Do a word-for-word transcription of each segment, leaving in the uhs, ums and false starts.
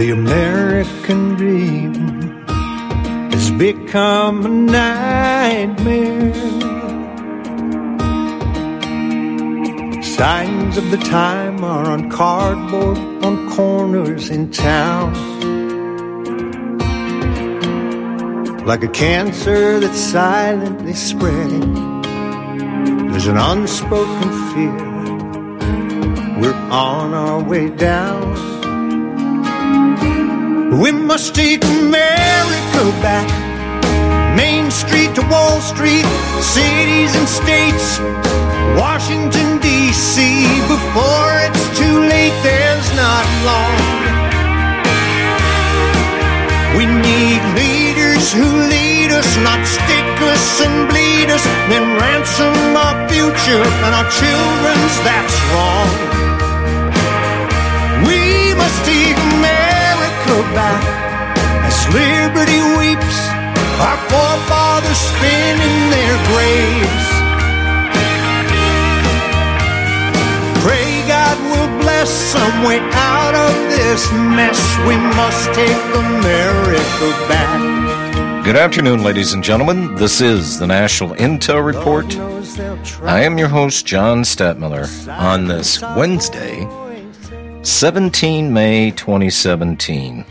The American dream has become a nightmare. Signs of the time are on cardboard on corners in town. Like a cancer that's silently spreading, there's an unspoken fear. We're on our way down. We must take America back. Main Street to Wall Street, cities and states, Washington, D C Before it's too late, there's not long. We need leaders who lead us, not stick us and bleed us, then ransom our future and our children's, that's wrong. We must take America back as liberty weeps, our forefathers spin in their graves. Pray God will bless some way out of this mess. We must take America back. Good afternoon, ladies and gentlemen. This is the National Intel Report. I am your host, John Stadtmiller, on this Wednesday, seventeenth of May, twenty seventeen.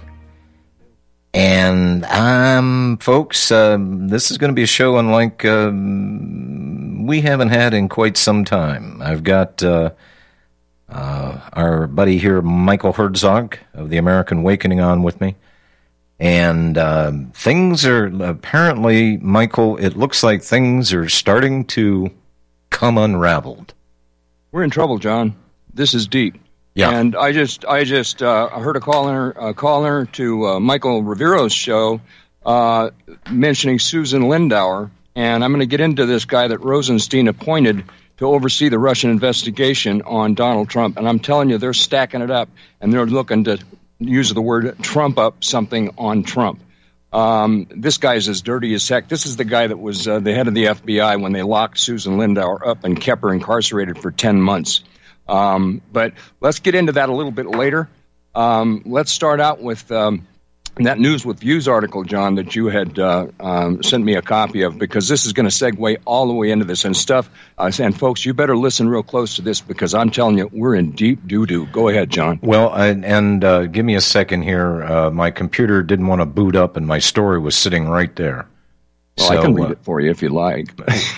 And, um, folks, uh, this is going to be a show unlike uh, we haven't had in quite some time. I've got uh, uh, our buddy here, Michael Herzog of the American Awakening, on with me. And uh, things are, apparently, Michael, it looks like things are starting to come unraveled. We're in trouble, John. This is deep. Yeah. And I just I just uh, heard a caller, a caller to uh, Michael Rivero's show uh, mentioning Susan Lindauer, and I'm going to get into this guy that Rosenstein appointed to oversee the Russian investigation on Donald Trump. And I'm telling you, they're stacking it up, and they're looking to use the word Trump up something on Trump. Um, this guy's as dirty as heck. This is the guy that was uh, the head of the F B I when they locked Susan Lindauer up and kept her incarcerated for ten months. Um, but let's get into that a little bit later. Um, let's start out with um, that News with Views article, John, that you had uh, um, sent me a copy of, because this is going to segue all the way into this and stuff. Uh, and folks, you better listen real close to this, because I'm telling you, we're in deep doo-doo. Go ahead, John. Well, I, and uh, give me a second here. Uh, my computer didn't want to boot up, and my story was sitting right there. Well, so, I can read uh, it for you if you like.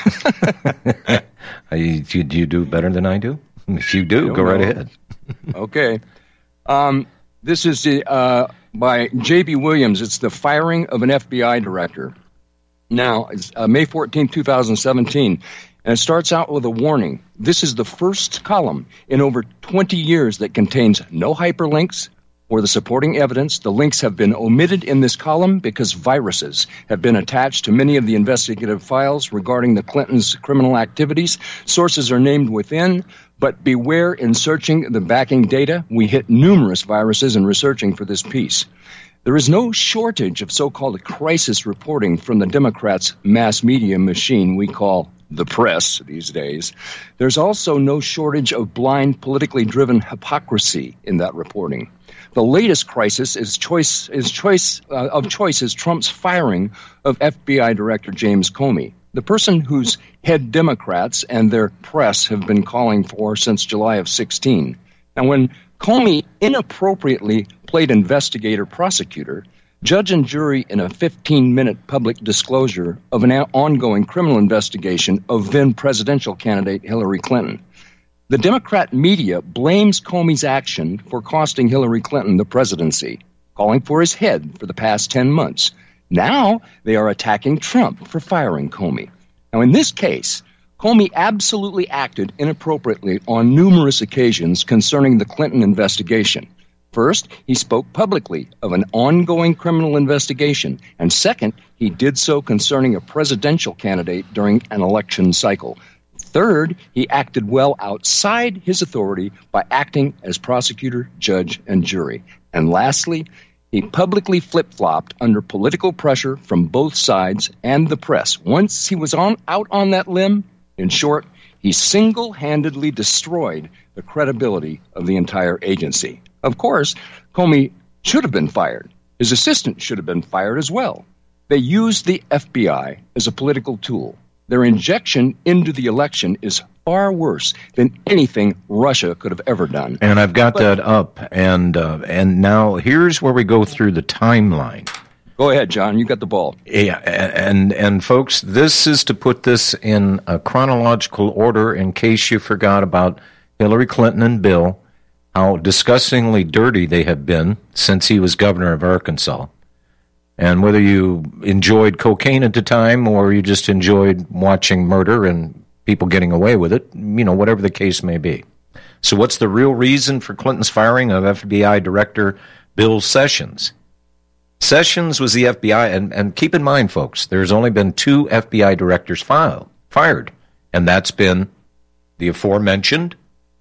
you, do you do better than I do? If you do, go right ahead. Okay. Um, this is the, uh, by J B. Williams. It's the firing of an F B I director. Now, it's uh, May fourteenth, twenty seventeen, and it starts out with a warning. This is the first column in over twenty years that contains no hyperlinks or the supporting evidence. The links have been omitted in this column because viruses have been attached to many of the investigative files regarding the Clintons' criminal activities. Sources are named within, but beware in searching the backing data. We hit numerous viruses in researching for this piece. There is no shortage of so-called crisis reporting from the Democrats' mass media machine we call the press these days. There's also no shortage of blind, politically driven hypocrisy in that reporting. The latest crisis is choice is choice uh, of choice is Trump's firing of F B I Director James Comey, the person whose head Democrats and their press have been calling for since July of sixteen. Now, when Comey inappropriately played investigator prosecutor, judge and jury in a fifteen-minute public disclosure of an ongoing criminal investigation of then presidential candidate Hillary Clinton. The Democrat media blames Comey's action for costing Hillary Clinton the presidency, calling for his head for the past ten months. Now they are attacking Trump for firing Comey. Now, in this case, Comey absolutely acted inappropriately on numerous occasions concerning the Clinton investigation. First, he spoke publicly of an ongoing criminal investigation, and second, he did so concerning a presidential candidate during an election cycle. Third, he acted well outside his authority by acting as prosecutor, judge, and jury. And lastly, he publicly flip-flopped under political pressure from both sides and the press. Once he was on out on that limb, in short, he single-handedly destroyed the credibility of the entire agency. Of course, Comey should have been fired. His assistant should have been fired as well. They used the F B I as a political tool. Their injection into the election is far worse than anything Russia could have ever done. And I've got but, that up, and uh, and now here's where we go through the timeline. Go ahead, John. You got the ball. Yeah, and and folks, this is to put this in a chronological order in case you forgot about Hillary Clinton and Bill, how disgustingly dirty they have been since he was governor of Arkansas. And whether you enjoyed cocaine at the time or you just enjoyed watching murder and people getting away with it, you know, whatever the case may be. So what's the real reason for Clinton's firing of F B I Director Bill Sessions? Sessions was the F B I, and, and keep in mind, folks, there's only been two F B I directors filed, fired, and that's been the aforementioned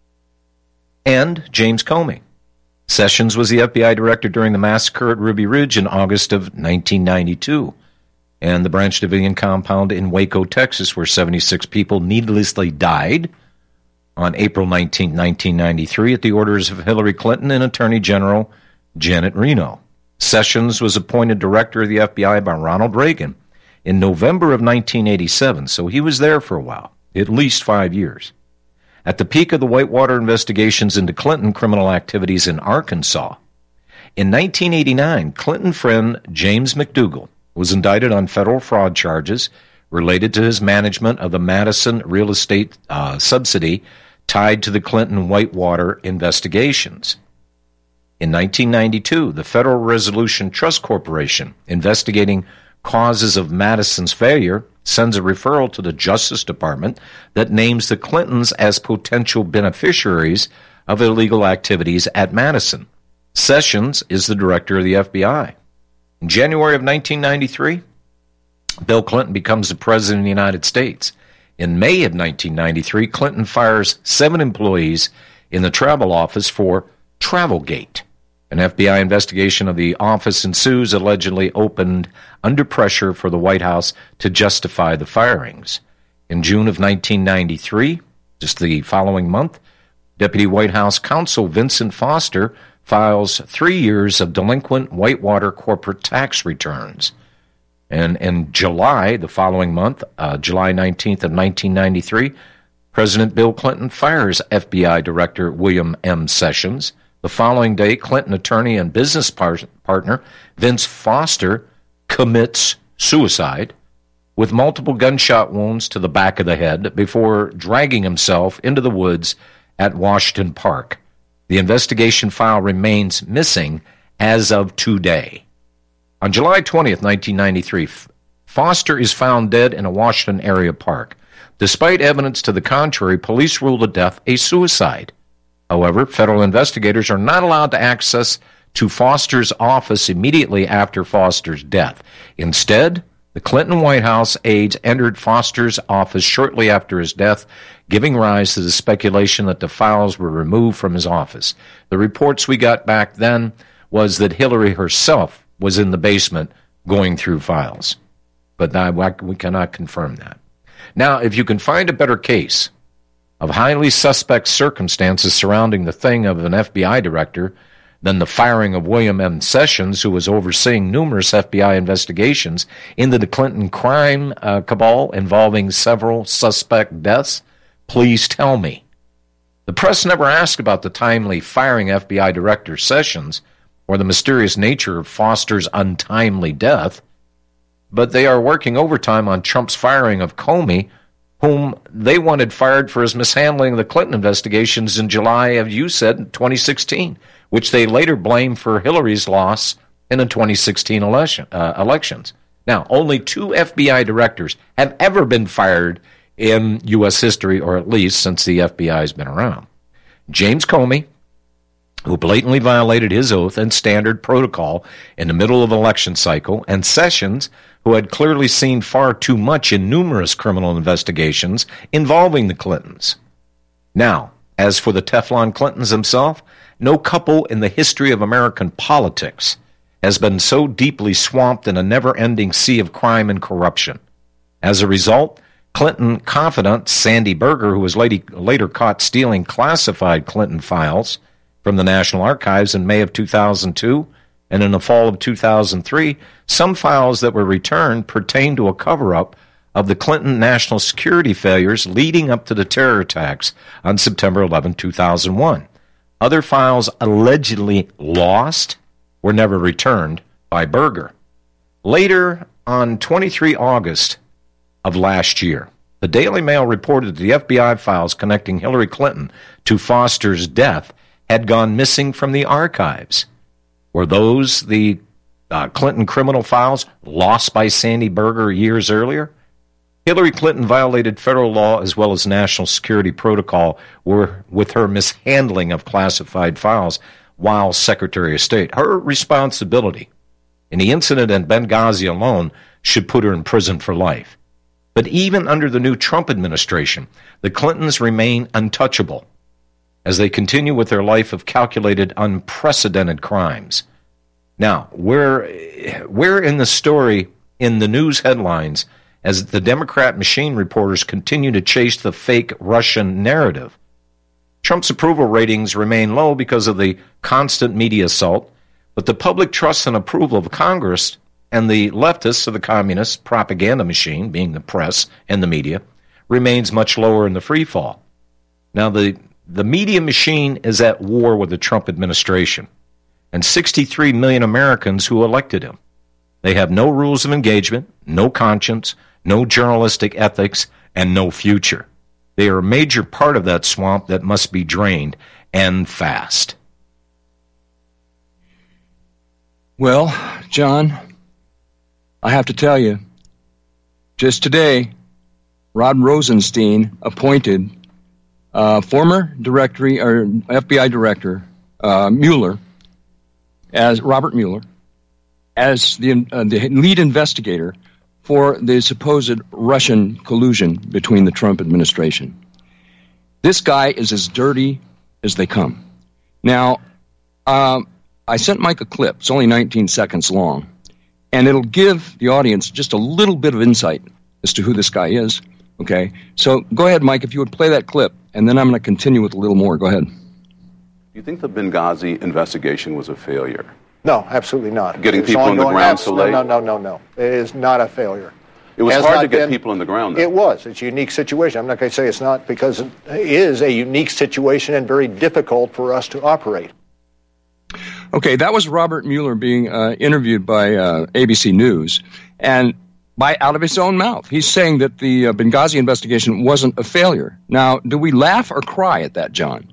and James Comey. Sessions was the F B I director during the massacre at Ruby Ridge in August of nineteen ninety-two, and the Branch Davidian compound in Waco, Texas, where seventy-six people needlessly died on April nineteenth, nineteen ninety-three, at the orders of Hillary Clinton and Attorney General Janet Reno. Sessions was appointed director of the F B I by Ronald Reagan in November of nineteen eighty-seven, so he was there for a while, at least five years. At the peak of the Whitewater investigations into Clinton criminal activities in Arkansas, in nineteen eighty-nine, Clinton friend James McDougal was indicted on federal fraud charges related to his management of the Madison real estate uh, subsidy tied to the Clinton Whitewater investigations. In nineteen ninety-two, the Federal Resolution Trust Corporation, investigating causes of Madison's failure, sends a referral to the Justice Department that names the Clintons as potential beneficiaries of illegal activities at Madison. Sessions is the director of the F B I. In January of nineteen ninety-three, Bill Clinton becomes the President of the United States. In May of nineteen ninety-three, Clinton fires seven employees in the travel office for Travelgate. An F B I investigation of the office ensues, allegedly opened under pressure for the White House to justify the firings. In June of nineteen ninety-three, just the following month, Deputy White House Counsel Vincent Foster files three years of delinquent Whitewater corporate tax returns. And in July, the following month, uh, July nineteenth of nineteen ninety-three, President Bill Clinton fires F B I Director William M. Sessions. The following day, Clinton attorney and business par- partner Vince Foster commits suicide with multiple gunshot wounds to the back of the head before dragging himself into the woods at Washington Park. The investigation file remains missing as of today. On July twentieth, nineteen ninety-three, Foster is found dead in a Washington area park. Despite evidence to the contrary, police ruled the death a suicide. However, federal investigators are not allowed to access to Foster's office immediately after Foster's death. Instead, the Clinton White House aides entered Foster's office shortly after his death, giving rise to the speculation that the files were removed from his office. The reports we got back then was that Hillary herself was in the basement going through files. But now we cannot confirm that. Now, if you can find a better case of highly suspect circumstances surrounding the thing of an F B I director than the firing of William M. Sessions, who was overseeing numerous F B I investigations into the Clinton crime uh, cabal involving several suspect deaths, please tell me. The press never asked about the timely firing F B I Director Sessions or the mysterious nature of Foster's untimely death, but they are working overtime on Trump's firing of Comey, whom they wanted fired for his mishandling of the Clinton investigations in July of, you said, twenty sixteen, which they later blamed for Hillary's loss in the twenty sixteen election, uh, elections. Now, only two F B I directors have ever been fired in U S history, or at least since the F B I has been around. James Comey, who blatantly violated his oath and standard protocol in the middle of election cycle, and Sessions, who had clearly seen far too much in numerous criminal investigations involving the Clintons. Now, as for the Teflon Clintons themselves, no couple in the history of American politics has been so deeply swamped in a never-ending sea of crime and corruption. As a result, Clinton confidant Sandy Berger, who was later, later caught stealing classified Clinton files from the National Archives in May of two thousand two, And in the fall of two thousand three, some files that were returned pertained to a cover-up of the Clinton national security failures leading up to the terror attacks on September eleventh, two thousand one. Other files allegedly lost were never returned by Berger. Later, on the twenty-third of August of last year, the Daily Mail reported that the F B I files connecting Hillary Clinton to Foster's death had gone missing from the archives. Were those the uh, Clinton criminal files lost by Sandy Berger years earlier? Hillary Clinton violated federal law as well as national security protocol were, with her mishandling of classified files while Secretary of State. Her responsibility in the incident in Benghazi alone should put her in prison for life. But even under the new Trump administration, the Clintons remain untouchable as they continue with their life of calculated, unprecedented crimes. Now, where, where in the story, in the news headlines, as the Democrat machine reporters continue to chase the fake Russian narrative? Trump's approval ratings remain low because of the constant media assault, but the public trust and approval of Congress and the leftists of the communist propaganda machine, being the press and the media, remains much lower in the free fall. Now, the, the media machine is at war with the Trump administration and sixty-three million Americans who elected him. They have no rules of engagement, no conscience, no journalistic ethics, and no future. They are a major part of that swamp that must be drained, and fast. Well, John, I have to tell you, just today, Rod Rosenstein appointed uh, former directory or F B I director uh, Mueller, as Robert Mueller, as the uh, the lead investigator for the supposed Russian collusion between the Trump administration. This guy is as dirty as they come. Now, um, I sent Mike a clip. It's only nineteen seconds long, and it'll give the audience just a little bit of insight as to who this guy is. Okay? So go ahead, Mike, if you would play that clip, and then I'm going to continue with a little more. Go ahead. Do you think the Benghazi investigation was a failure? No, absolutely not. Getting It's people on the ongoing. ground so late? No, no, no, no. It is not a failure. It was Has hard not to get been- people on the ground, though. It was. It's a unique situation. I'm not going to say it's not, because it is a unique situation and very difficult for us to operate. Okay, that was Robert Mueller being uh, interviewed by uh, A B C News, and by out of his own mouth, he's saying that the uh, Benghazi investigation wasn't a failure. Now, do we laugh or cry at that, John?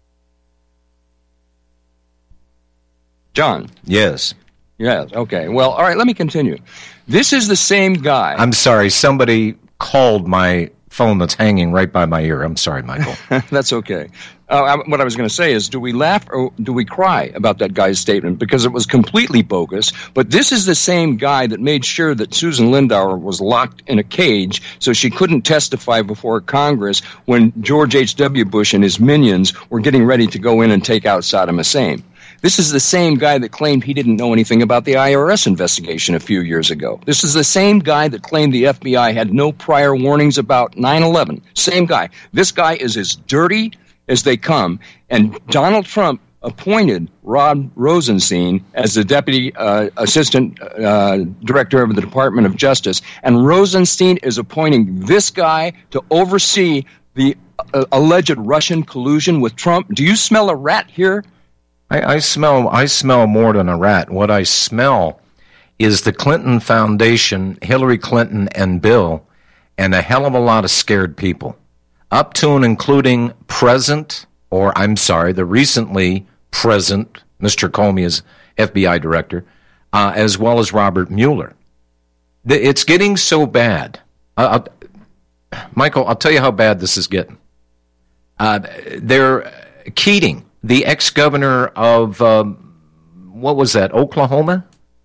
John? Yes. Yes, okay. Well, all right, let me continue. This is the same guy. I'm sorry, somebody called my phone that's hanging right by my ear. I'm sorry, Michael. That's okay. Uh, I, what I was going to say is, do we laugh or do we cry about that guy's statement? Because it was completely bogus. But this is the same guy that made sure that Susan Lindauer was locked in a cage so she couldn't testify before Congress when George H W. Bush and his minions were getting ready to go in and take out Saddam Hussein. This is the same guy that claimed he didn't know anything about the I R S investigation a few years ago. This is the same guy that claimed the F B I had no prior warnings about nine eleven. Same guy. This guy is as dirty as they come. And Donald Trump appointed Rod Rosenstein as the Deputy uh, Assistant uh, Director of the Department of Justice. And Rosenstein is appointing this guy to oversee the uh, alleged Russian collusion with Trump. Do you smell a rat here? I, I smell I smell more than a rat. What I smell is the Clinton Foundation, Hillary Clinton and Bill, and a hell of a lot of scared people. Up to and including present, or I'm sorry, the recently present Mister Comey as F B I director, uh, as well as Robert Mueller. The, it's getting so bad. Uh, I'll, Michael, I'll tell you how bad this is getting. Uh, they're Keating, the ex-governor of, um, what was that, Oklahoma?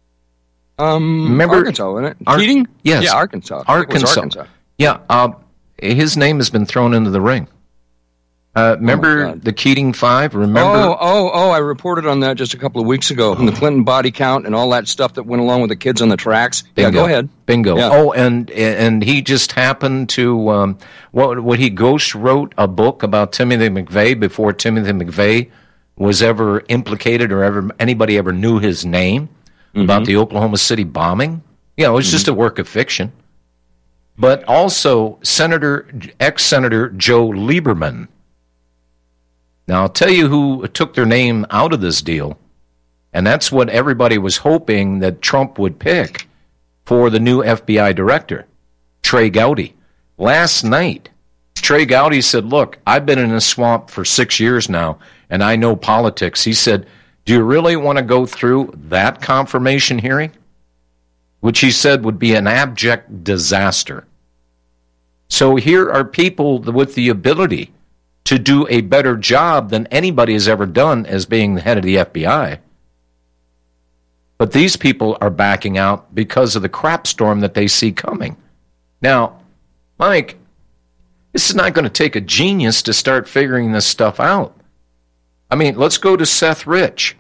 Um, Remember, Arkansas, wasn't it? Ar- Keating? Yes. Yeah, Arkansas. Arkansas. It was Arkansas. Yeah, uh, his name has been thrown into the ring. Uh, remember God. the Keating Five? Remember? Oh, oh, oh, I reported on that just a couple of weeks ago, from the Clinton body count and all that stuff that went along with the kids on the tracks. Bingo. Yeah, go ahead. Bingo. Yeah. Oh, and and he just happened to, um, what, what he ghost wrote a book about Timothy McVeigh before Timothy McVeigh was ever implicated or ever anybody ever knew his name mm-hmm. about the Oklahoma City bombing. You know, it's mm-hmm. just a work of fiction. But also Senator, ex-Senator Joe Lieberman. Now, I'll tell you who took their name out of this deal, and that's what everybody was hoping that Trump would pick for the new F B I director, Trey Gowdy. Last night, Trey Gowdy said, look, I've been in a swamp for six years now, and I know politics. He said, do you really want to go through that confirmation hearing? Which he said would be an abject disaster. So here are people with the ability to do a better job than anybody has ever done as being the head of the F B I. But these people are backing out because of the crap storm that they see coming. Now, Mike, this is not going to take a genius to start figuring this stuff out. I mean, let's go to Seth Rich.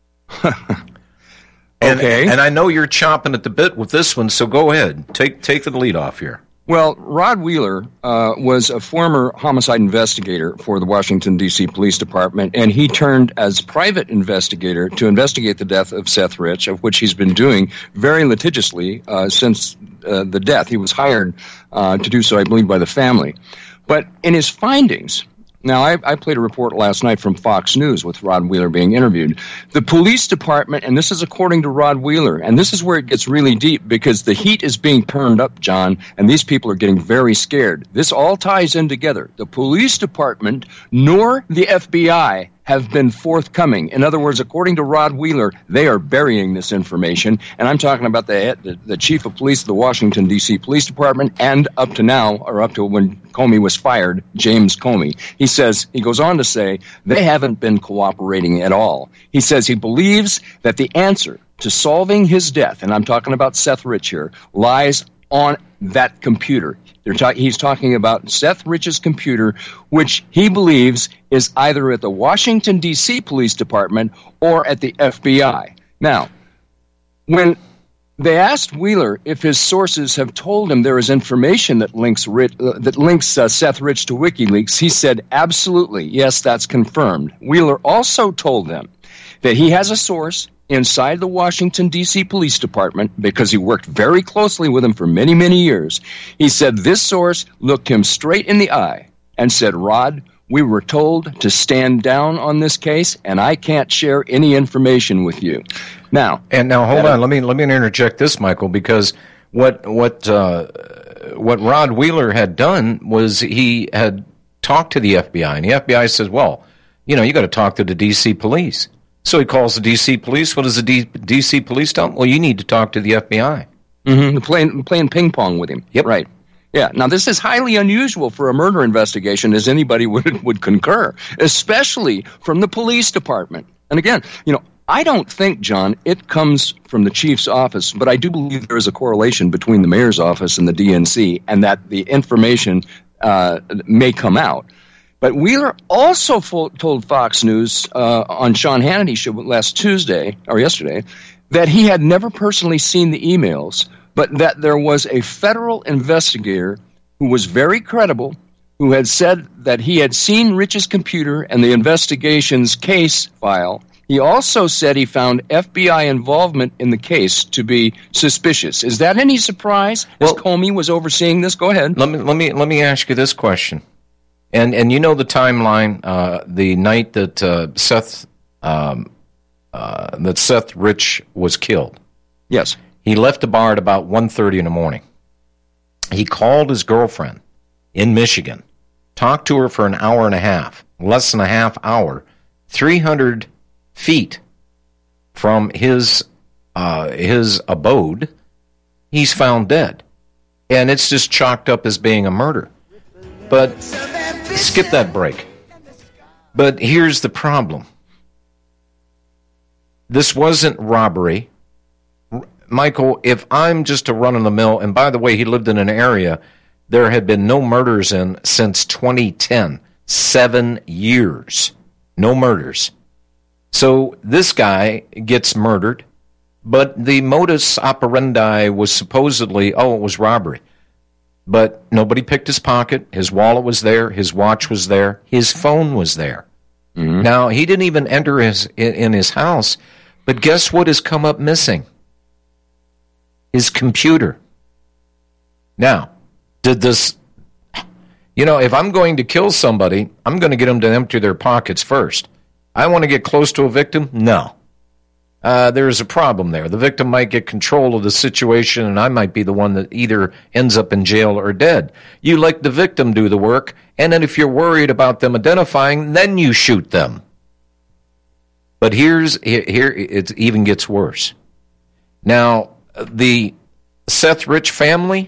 And, okay. And I know you're chomping at the bit with this one, so go ahead. Take take the lead off here. Well, Rod Wheeler uh, was a former homicide investigator for the Washington, D C Police Department, and he turned as private investigator to investigate the death of Seth Rich, of which he's been doing very litigiously uh, since uh, the death. He was hired uh, to do so, I believe, by the family. But in his findings... Now, I, I played a report last night from Fox News with Rod Wheeler being interviewed. The police department, and this is according to Rod Wheeler, and this is where it gets really deep because the heat is being turned up, John, and these people are getting very scared. This all ties in together. The police department nor the F B I have been forthcoming. In other words, according to Rod Wheeler, they are burying this information. And I'm talking about the, the, the chief of police of the Washington, D C Police Department, and up to now, or up to when Comey was fired, James Comey. He says, he goes on to say, they haven't been cooperating at all. He says he believes that the answer to solving his death, and I'm talking about Seth Rich here, lies on that computer. They're ta- he's talking about Seth Rich's computer, which he believes is either at the Washington, D C Police Department or at the F B I. Now, when they asked Wheeler if his sources have told him there is information that links Rich, uh, that links uh, Seth Rich to WikiLeaks, he said, absolutely, yes, that's confirmed. Wheeler also told them that he has a source inside the Washington, D C Police Department, because he worked very closely with him for many, many years. He said this source looked him straight in the eye and said, Rod, we were told to stand down on this case, and I can't share any information with you. Now, and now hold on, let me let me interject this, Michael, because what what uh, what Rod Wheeler had done was he had talked to the F B I, and the F B I says, well, you know, you got to talk to the D C police. So he calls the D C police. What does the D- DC police tell him? Well, you need to talk to the F B I. Mm-hmm. Playing, playing ping pong with him. Yep. Right. Yeah. Now, this is highly unusual for a murder investigation, as anybody would would concur, especially from the police department. And again, you know, I don't think, John, it comes from the chief's office, but I do believe there is a correlation between the mayor's office and the D N C, and that the information uh, may come out. But Wheeler also fo- told Fox News uh, on Sean Hannity's show last Tuesday, or yesterday, that he had never personally seen the emails, but that there was a federal investigator who was very credible, who had said that he had seen Rich's computer and the investigation's case file. He also said he found F B I involvement in the case to be suspicious. Is that any surprise? Well, as Comey was overseeing this? Go ahead. Let me let me let me ask you this question. And and you know the timeline. Uh, the night that uh, Seth um, uh, that Seth Rich was killed. Yes, he left the bar at about one thirty in the morning. He called his girlfriend in Michigan, talked to her for an hour and a half, less than a half hour, three hundred feet from his uh, his abode. He's found dead, and it's just chalked up as being a murder. But skip that break. But here's the problem. This wasn't robbery. Michael, if I'm just a run-of-the-mill, and by the way, he lived in an area there had been no murders in since twenty ten. Seven years. No murders. So this guy gets murdered, but the modus operandi was supposedly, oh, it was robbery. But nobody picked his pocket. His wallet was there. His watch was there. His phone was there. Mm-hmm. Now, he didn't even enter his in his house, but guess what has come up missing? His computer. Now, did this, you know, if I'm going to kill somebody, I'm going to get them to empty their pockets first. I want to get close to a victim? No. Uh, there's a problem there. The victim might get control of the situation, and I might be the one that either ends up in jail or dead. You let the victim do the work, and then if you're worried about them identifying, then you shoot them. But here's here it even gets worse. Now, the Seth Rich family,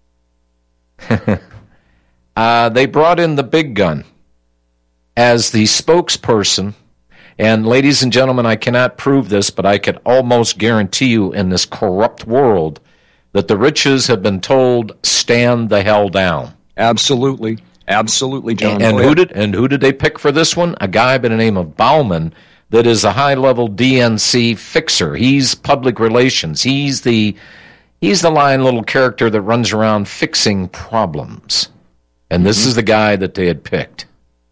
uh, they brought in the big gun as the spokesperson. And ladies and gentlemen, I cannot prove this, but I can almost guarantee you in this corrupt world that the riches have been told, stand the hell down. Absolutely. Absolutely, John. And, and who did and who did they pick for this one? A guy by the name of Bauman that is a high-level D N C fixer. He's public relations. He's the he's the lying little character that runs around fixing problems. And this mm-hmm. is the guy that they had picked.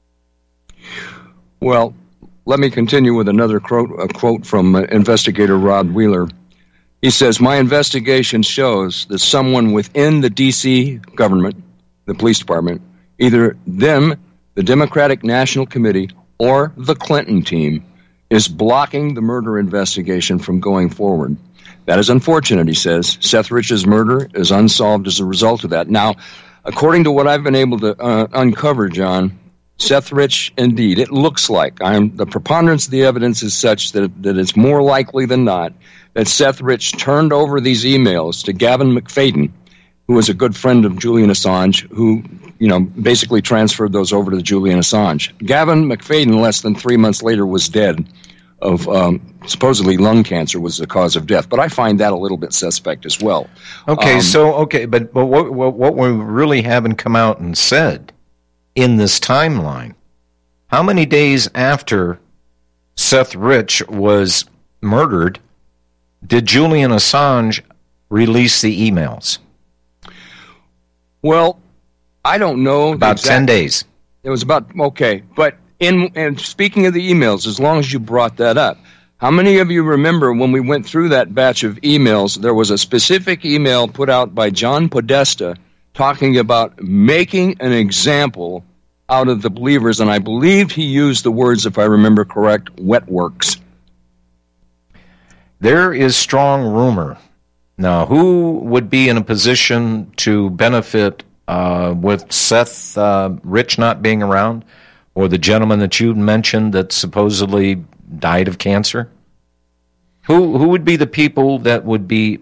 Well, let me continue with another quote, a quote from uh, investigator Rod Wheeler. He says, my investigation shows that someone within the D C government, the police department, either them, the Democratic National Committee, or the Clinton team, is blocking the murder investigation from going forward. That is unfortunate, he says. Seth Rich's murder is unsolved as a result of that. Now, according to what I've been able to uh, uncover, John, Seth Rich, indeed, it looks like I'm, the preponderance of the evidence is such that, that it's more likely than not that Seth Rich turned over these emails to Gavin McFadden, who was a good friend of Julian Assange, who, you know, basically transferred those over to Julian Assange. Gavin McFadden, less than three months later, was dead of um, supposedly lung cancer was the cause of death. But I find that a little bit suspect as well. Okay, um, so, okay, but, but what, what, what we really haven't come out and said in this timeline, how many days after Seth Rich was murdered did Julian Assange release the emails? Well, I don't know. About ten days. It was about, okay. But in and speaking of the emails, as long as you brought that up, how many of you remember when we went through that batch of emails, there was a specific email put out by John Podesta talking about making an example out of the believers, and I believe he used the words, if I remember correct, wet works. There is strong rumor. Now, who would be in a position to benefit uh, with Seth uh, Rich not being around, or the gentleman that you mentioned that supposedly died of cancer? Who who would be the people that would be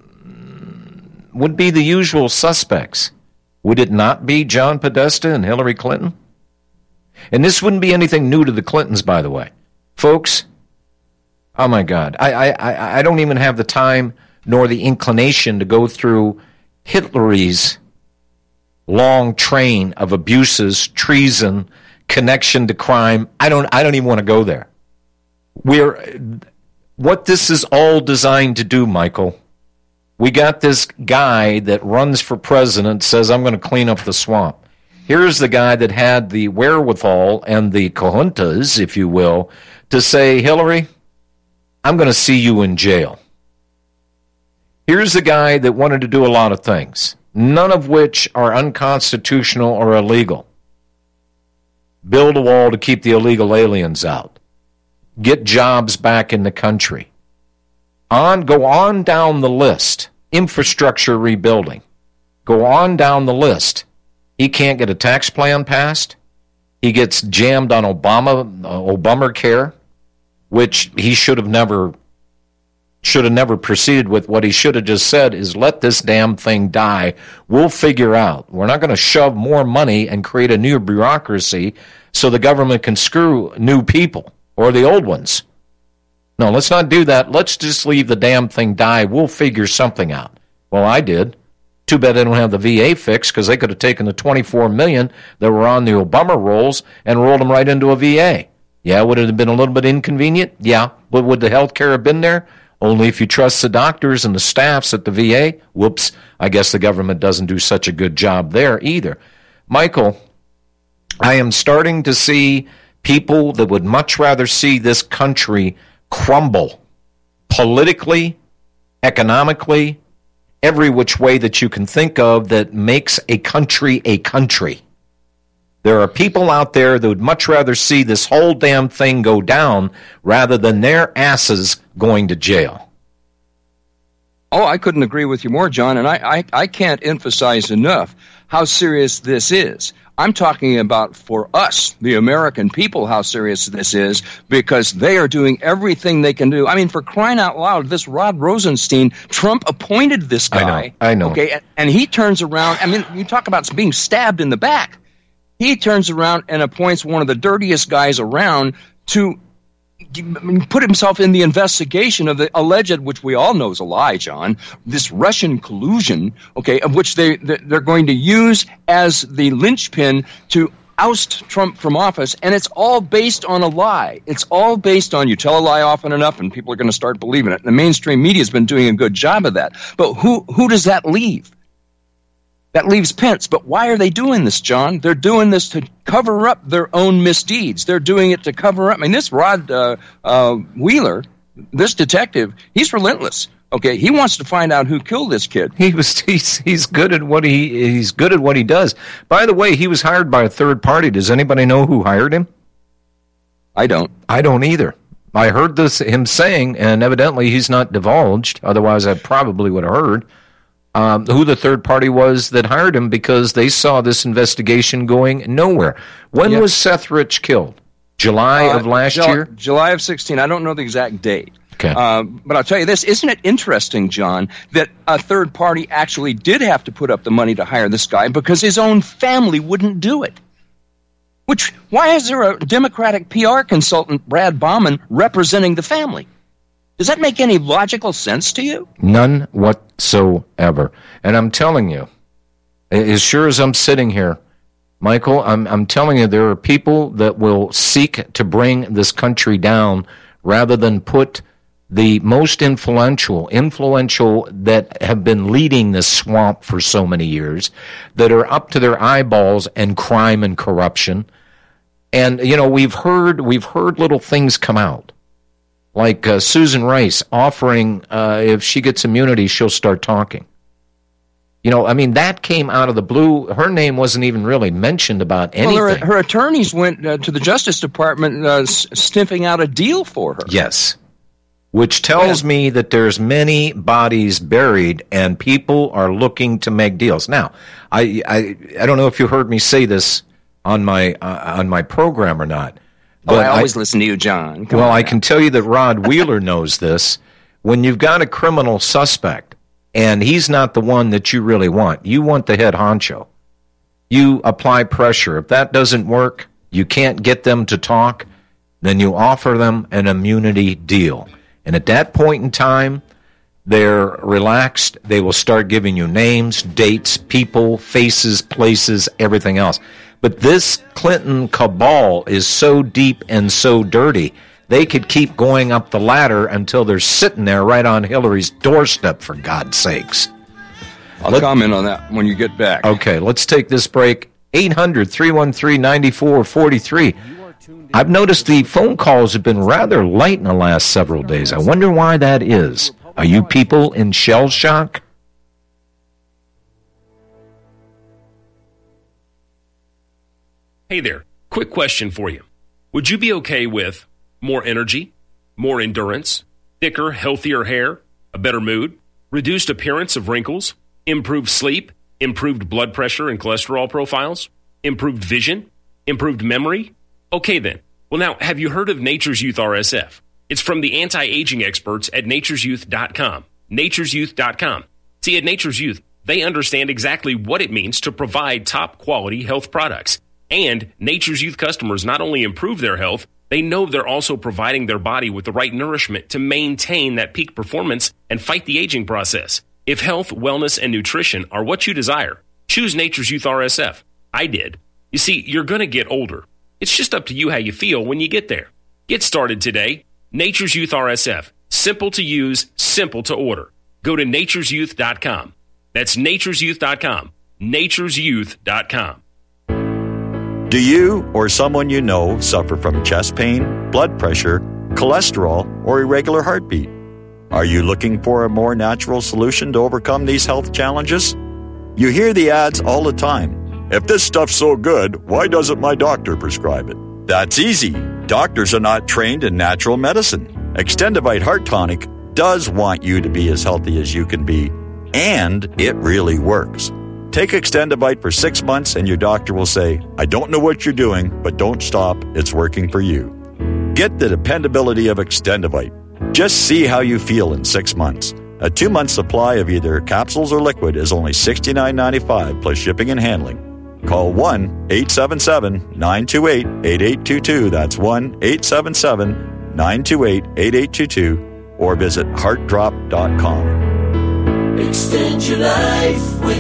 would be the usual suspects? Would it not be John Podesta and Hillary Clinton? And this wouldn't be anything new to the Clintons, by the way. Folks, oh my God, I, I, I don't even have the time nor the inclination to go through Hitler's long train of abuses, treason, connection to crime. I don't I don't even want to go there. We're what this is all designed to do, Michael. We got this guy that runs for president, says, I'm going to clean up the swamp. Here's the guy that had the wherewithal and the kahuntas, if you will, to say, Hillary, I'm going to see you in jail. Here's the guy that wanted to do a lot of things, none of which are unconstitutional or illegal. Build a wall to keep the illegal aliens out. Get jobs back in the country. On, go on down the list. Infrastructure rebuilding. Go on down the list. He can't get a tax plan passed. He gets jammed on Obama, uh, Obamacare, which he should have never, should have never proceeded with. What he should have just said is, let this damn thing die. We'll figure out. We're not going to shove more money and create a new bureaucracy so the government can screw new people or the old ones. No, let's not do that. Let's just leave the damn thing die. We'll figure something out. Well, I did. Too bad they don't have the V A fixed, because they could have taken the twenty-four million dollars that were on the Obama rolls and rolled them right into a V A. Yeah, would it have been a little bit inconvenient? Yeah. But would the health care have been there? Only if you trust the doctors and the staffs at the V A. Whoops, I guess the government doesn't do such a good job there either. Michael, I am starting to see people that would much rather see this country crumble politically, economically, every which way that you can think of that makes a country a country. There are people out there that would much rather see this whole damn thing go down rather than their asses going to jail. Oh, I couldn't agree with you more, John, and I, I, I can't emphasize enough how serious this is. I'm talking about for us, the American people, how serious this is, because they are doing everything they can do. I mean, for crying out loud, this Rod Rosenstein, Trump appointed this guy. I know, I know. Okay, and, and he turns around. I mean, you talk about being stabbed in the back. He turns around and appoints one of the dirtiest guys around to put himself in the investigation of the alleged, which we all know is a lie, John, this Russian collusion, okay, of which they, they're going to use as the linchpin to oust Trump from office, and it's all based on a lie. It's all based on, you tell a lie often enough and people are going to start believing it. And the mainstream media has been doing a good job of that. But who who does that leave? That leaves Pence. But why are they doing this, John? They're doing this to cover up their own misdeeds. They're doing it to cover up. I mean, this Rod uh, uh, Wheeler, this detective, he's relentless. Okay, he wants to find out who killed this kid. He was he's he's good at what he he's good at what he does. By the way, he was hired by a third party. Does anybody know who hired him? I don't. I don't either. I heard this him saying, and evidently he's not divulged. Otherwise, I probably would have heard. Um, who the third party was that hired him, because they saw this investigation going nowhere. When Yes. was Seth Rich killed? July Uh, of last Ju- year? July of sixteen. I don't know the exact date. Okay. Uh, but I'll tell you this. Isn't it interesting, John, that a third party actually did have to put up the money to hire this guy because his own family wouldn't do it? Which, why is there a Democratic P R consultant, Brad Bauman, representing the family? Does that make any logical sense to you? None whatsoever. And I'm telling you, as sure as I'm sitting here, Michael, I'm, I'm telling you, there are people that will seek to bring this country down rather than put the most influential, influential that have been leading this swamp for so many years, that are up to their eyeballs in crime and corruption. And, you know, we've heard, we've heard little things come out. Like uh, Susan Rice offering, uh, if she gets immunity, she'll start talking. You know, I mean, that came out of the blue. Her name wasn't even really mentioned about anything. Well, her, her attorneys went uh, to the Justice Department uh, s- sniffing out a deal for her. Yes. Which tells Yeah. me that there's many bodies buried and people are looking to make deals. Now, I I, I don't know if you heard me say this on my uh, on my program or not. Oh, But I always listen to you, John. Come well, on I now. can tell you that Rod Wheeler knows this. When you've got a criminal suspect and he's not the one that you really want, you want the head honcho. You apply pressure. If that doesn't work, you can't get them to talk, then you offer them an immunity deal. And at that point in time, they're relaxed. They will start giving you names, dates, people, faces, places, everything else. But this Clinton cabal is so deep and so dirty, they could keep going up the ladder until they're sitting there right on Hillary's doorstep, for God's sakes. I'll Let- comment on that when you get back. Okay, let's take this break. eight hundred, three one three, nine four four three. I've noticed the phone calls have been rather light in the last several days. I wonder why that is. Are you people in shell shock? Hey there, quick question for you. Would you be okay with more energy, more endurance, thicker, healthier hair, a better mood, reduced appearance of wrinkles, improved sleep, improved blood pressure and cholesterol profiles, improved vision, improved memory? Okay then. Well now, have you heard of Nature's Youth R S F? It's from the anti-aging experts at natures youth dot com. natures youth dot com. See, at Nature's Youth, they understand exactly what it means to provide top quality health products. And Nature's Youth customers not only improve their health, they know they're also providing their body with the right nourishment to maintain that peak performance and fight the aging process. If health, wellness, and nutrition are what you desire, choose Nature's Youth R S F. I did. You see, you're going to get older. It's just up to you how you feel when you get there. Get started today. Nature's Youth R S F. Simple to use, simple to order. Go to natures youth dot com. That's natures youth dot com. natures youth dot com. Do you or someone you know suffer from chest pain, blood pressure, cholesterol, or irregular heartbeat? Are you looking for a more natural solution to overcome these health challenges? You hear the ads all the time. If this stuff's so good, why doesn't my doctor prescribe it? That's easy. Doctors are not trained in natural medicine. Extendivite Heart Tonic does want you to be as healthy as you can be, and it really works. Take Extendivite for six months and your doctor will say, I don't know what you're doing, but don't stop. It's working for you. Get the dependability of Extendivite. Just see how you feel in six months. A two-month supply of either capsules or liquid is only sixty-nine ninety-five plus shipping and handling. Call one eight seven seven, nine two eight, eight eight two two. That's one eight seven seven, nine two eight, eight eight two two. Or visit heart drop dot com. Extend your life with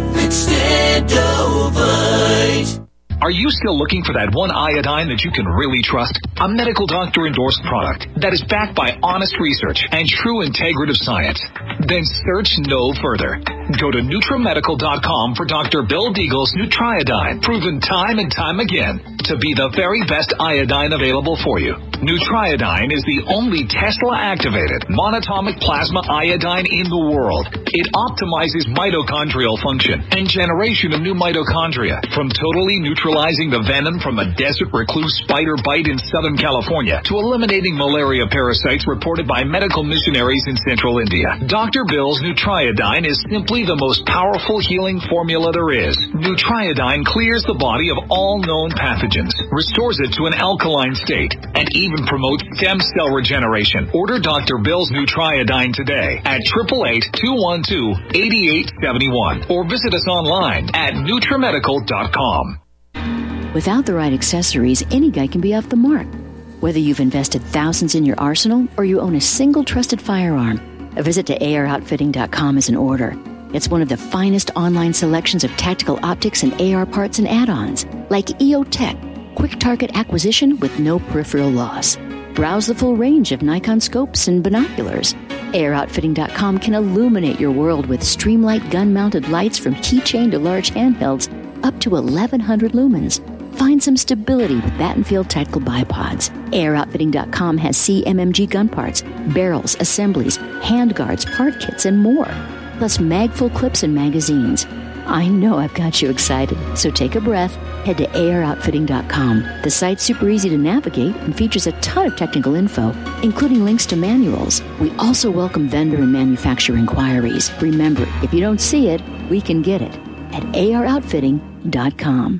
Extendovite. Are you still looking for that one iodine that you can really trust? A medical doctor endorsed product that is backed by honest research and true integrative science? Then search no further. Go to Nutramedical dot com for Doctor Bill Deagle's Nutriodine, proven time and time again to be the very best iodine available for you. Nutriodine is the only Tesla-activated monatomic plasma iodine in the world. It optimizes mitochondrial function and generation of new mitochondria, from totally neutralizing the venom from a desert recluse spider bite in Southern California to eliminating malaria parasites reported by medical missionaries in central India. Doctor Bill's Nutriodine is simply the most powerful healing formula there is. Nutriodine clears the body of all known pathogens, restores it to an alkaline state, and even promotes stem cell regeneration. Order Doctor Bill's Nutriodine today at eight eight eight, two one two, eight eight seven one or visit us online at Nutramedical dot com. Without the right accessories, any guy can be off the mark. Whether you've invested thousands in your arsenal or you own a single trusted firearm, a visit to A R outfitting dot com is in order. It's one of the finest online selections of tactical optics and A R parts and add-ons, like E O Tech, quick target acquisition with no peripheral loss. Browse the full range of Nikon scopes and binoculars. A R outfitting dot com can illuminate your world with Streamlight gun-mounted lights from keychain to large handhelds up to eleven hundred lumens. Find some stability with Battenfield Tactical Bipods. A R outfitting dot com has C M M G gun parts, barrels, assemblies, handguards, part kits, and more. Plus mag-full clips and magazines. I know I've got you excited, so take a breath. Head to A R outfitting dot com. The site's super easy to navigate and features a ton of technical info, including links to manuals. We also welcome vendor and manufacturer inquiries. Remember, if you don't see it, we can get it at A R outfitting dot com.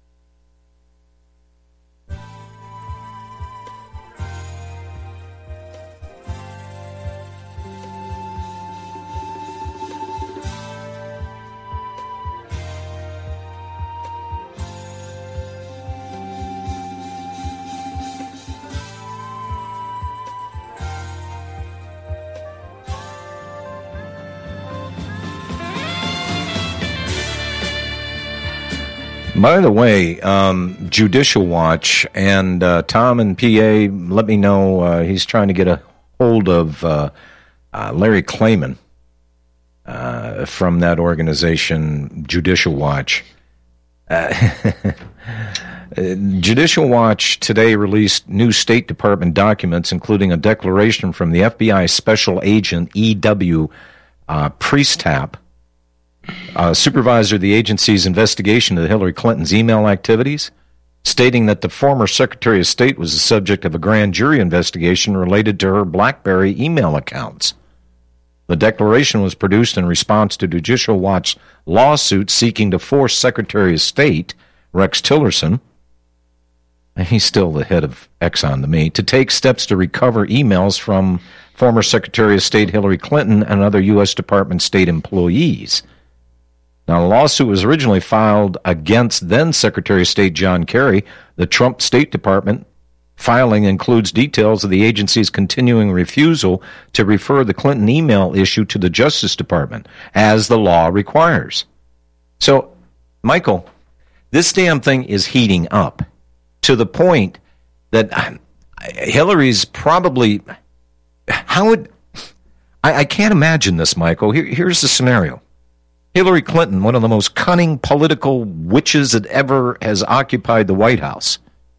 By the way, um, Judicial Watch and uh, Tom and P A let me know uh, he's trying to get a hold of uh, uh, Larry Klayman uh, from that organization, Judicial Watch. Uh, Judicial Watch today released new State Department documents, including a declaration from the F B I Special Agent E W uh, Priestap, Uh, supervisor of the agency's investigation of Hillary Clinton's email activities, stating that the former Secretary of State was the subject of a grand jury investigation related to her BlackBerry email accounts. The declaration was produced in response to Judicial Watch's lawsuit seeking to force Secretary of State Rex Tillerson, he's still the head of Exxon to me, to take steps to recover emails from former Secretary of State Hillary Clinton and other U S Department of State employees. Now, the lawsuit was originally filed against then-Secretary of State John Kerry. The Trump State Department filing includes details of the agency's continuing refusal to refer the Clinton email issue to the Justice Department, as the law requires. So, Michael, this damn thing is heating up to the point that Hillary's probably... How would... I, I can't imagine this, Michael. Here, here's the scenario. Hillary Clinton, one of the most cunning political witches that ever has occupied the White House,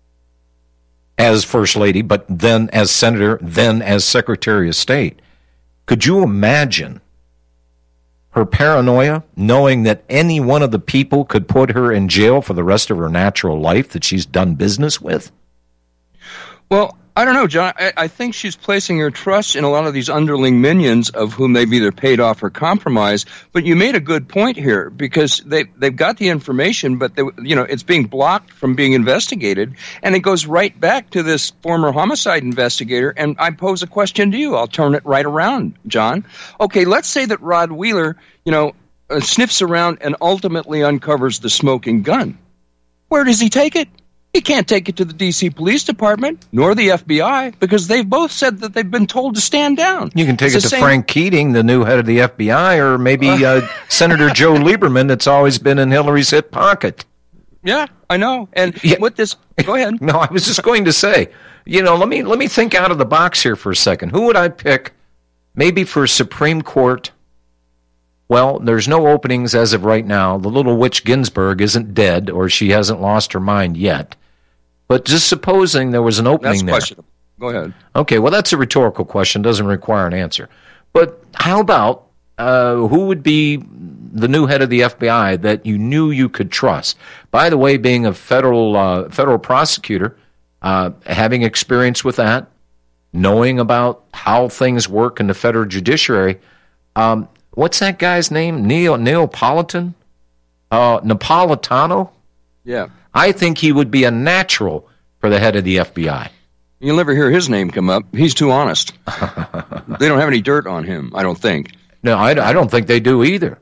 as First Lady, but then as Senator, then as Secretary of State. Could you imagine her paranoia, knowing that any one of the people could put her in jail for the rest of her natural life that she's done business with? Well, I don't know, John. I, I think she's placing her trust in a lot of these underling minions of whom they've either paid off or compromised. But you made a good point here, because they, they've got the information, but they, you know, it's being blocked from being investigated. And it goes right back to this former homicide investigator. And I pose a question to you. I'll turn it right around, John. Okay, let's say that Rod Wheeler, you know, uh, sniffs around and ultimately uncovers the smoking gun. Where does he take it? He can't take it to the D C Police Department, nor the F B I, because they've both said that they've been told to stand down. You can take it's it to same... Frank Keating, the new head of the F B I, or maybe uh, Senator Joe Lieberman, that's always been in Hillary's hip pocket. Yeah, I know. And yeah. with this, go ahead. No, I was just going to say, you know, let me let me think out of the box here for a second. Who would I pick maybe for Supreme Court? Well, there's no openings as of right now. The little witch Ginsburg isn't dead, or she hasn't lost her mind yet. But just supposing there was an opening that's there. Questionable. Go ahead. Okay, well, that's a rhetorical question. Doesn't require an answer. But how about uh, who would be the new head of the F B I that you knew you could trust? By the way, being a federal uh, federal prosecutor, uh, having experience with that, knowing about how things work in the federal judiciary, um, what's that guy's name? Neil Neapolitan? Uh, Napolitano? Yeah. I think he would be a natural for the head of the F B I. You'll never hear his name come up. He's too honest. They don't have any dirt on him, I don't think. No, I, I don't think they do either.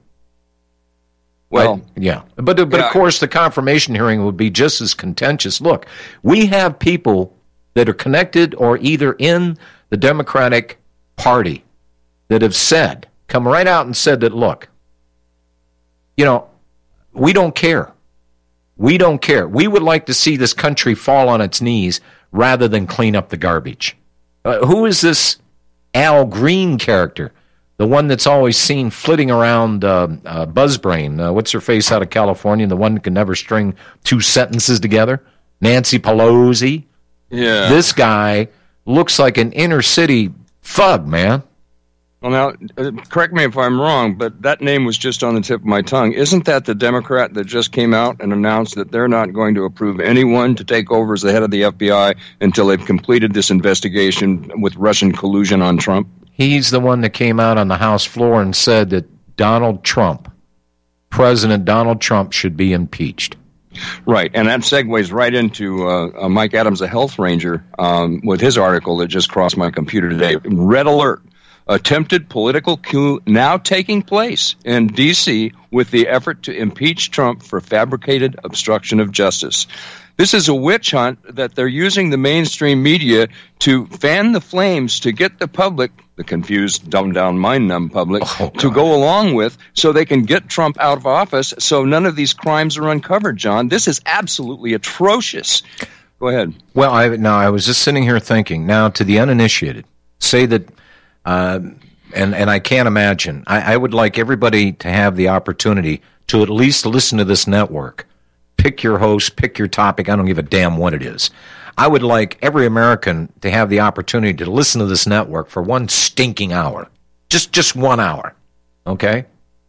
Well, I, yeah. But, but yeah. of course, the confirmation hearing would be just as contentious. Look, we have people that are connected or either in the Democratic Party that have said, come right out and said that, look, you know, we don't care. We don't care. We would like to see this country fall on its knees rather than clean up the garbage. Uh, who is this Al Green character? The one that's always seen flitting around uh, uh, Buzzbrain. Uh, what's her face out of California? The one that can never string two sentences together? Nancy Pelosi. Yeah. This guy looks like an inner city thug, man. Well, now, uh, correct me if I'm wrong, but that name was just on the tip of my tongue. Isn't that the Democrat that just came out and announced that they're not going to approve anyone to take over as the head of the F B I until they've completed this investigation with Russian collusion on Trump? He's the one that came out on the House floor and said that Donald Trump, President Donald Trump, should be impeached. Right, and that segues right into uh, uh, Mike Adams, a health ranger, um, with his article that just crossed my computer today. Red alert. Attempted political coup now taking place in D C with the effort to impeach Trump for fabricated obstruction of justice. This is a witch hunt that they're using the mainstream media to fan the flames to get the public, the confused, dumbed-down, mind-numb public, oh, to go along with so they can get Trump out of office so none of these crimes are uncovered, John. This is absolutely atrocious. Go ahead. Well, I, now, I was just sitting here thinking, now, to the uninitiated, say that Uh, and, and I can't imagine. I, I would like everybody to have the opportunity to at least listen to this network. Pick your host, pick your topic. I don't give a damn what it is. I would like every American to have the opportunity to listen to this network for one stinking hour. Just, just one hour. Okay?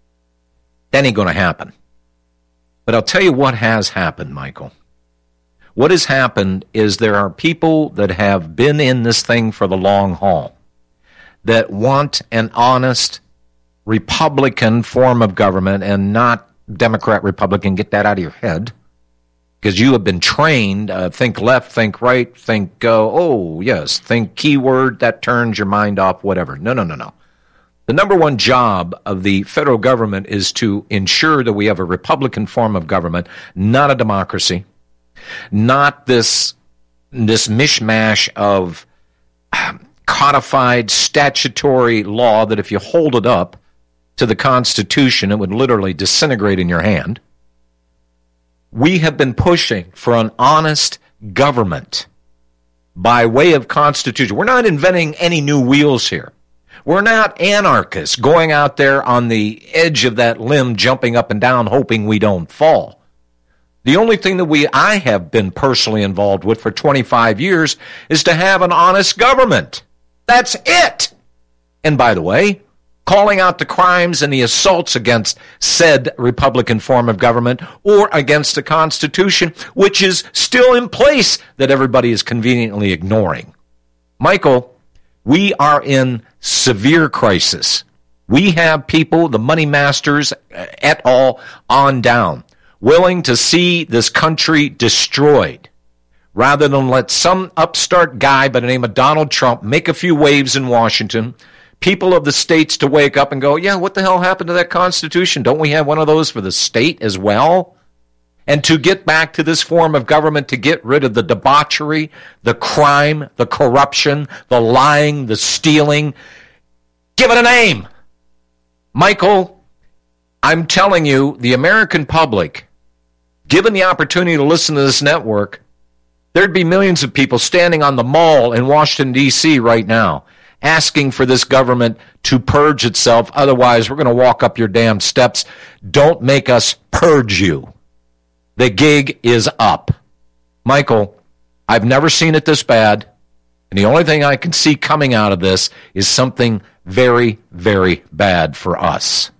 That ain't going to happen. But I'll tell you what has happened, Michael. What has happened is there are people that have been in this thing for the long haul, that want an honest Republican form of government and not Democrat-Republican. Get that out of your head, because you have been trained, uh, think left, think right, think, uh, oh, yes, think keyword, that turns your mind off, whatever. No, no, no, no. The number one job of the federal government is to ensure that we have a Republican form of government, not a democracy, not this, this mishmash of Um, codified statutory law that if you hold it up to the Constitution, it would literally disintegrate in your hand. We have been pushing for an honest government by way of Constitution. We're not inventing any new wheels here. We're not anarchists going out there on the edge of that limb, jumping up and down, hoping we don't fall. The only thing that we I have been personally involved with for twenty-five years is to have an honest government. That's it. And by the way, calling out the crimes and the assaults against said Republican form of government or against the Constitution, which is still in place that everybody is conveniently ignoring. Michael, we are in severe crisis. We have people, the money masters et al., on down, willing to see this country destroyed rather than let some upstart guy by the name of Donald Trump make a few waves in Washington, people of the states to wake up and go, yeah, what the hell happened to that Constitution? Don't we have one of those for the state as well? And to get back to this form of government, to get rid of the debauchery, the crime, the corruption, the lying, the stealing. Give it a name. Michael, I'm telling you, the American public, given the opportunity to listen to this network, there'd be millions of people standing on the mall in Washington, D C right now, asking for this government to purge itself. Otherwise, we're going to walk up your damn steps. Don't make us purge you. The gig is up. Michael, I've never seen it this bad, and the only thing I can see coming out of this is something very, very bad for us.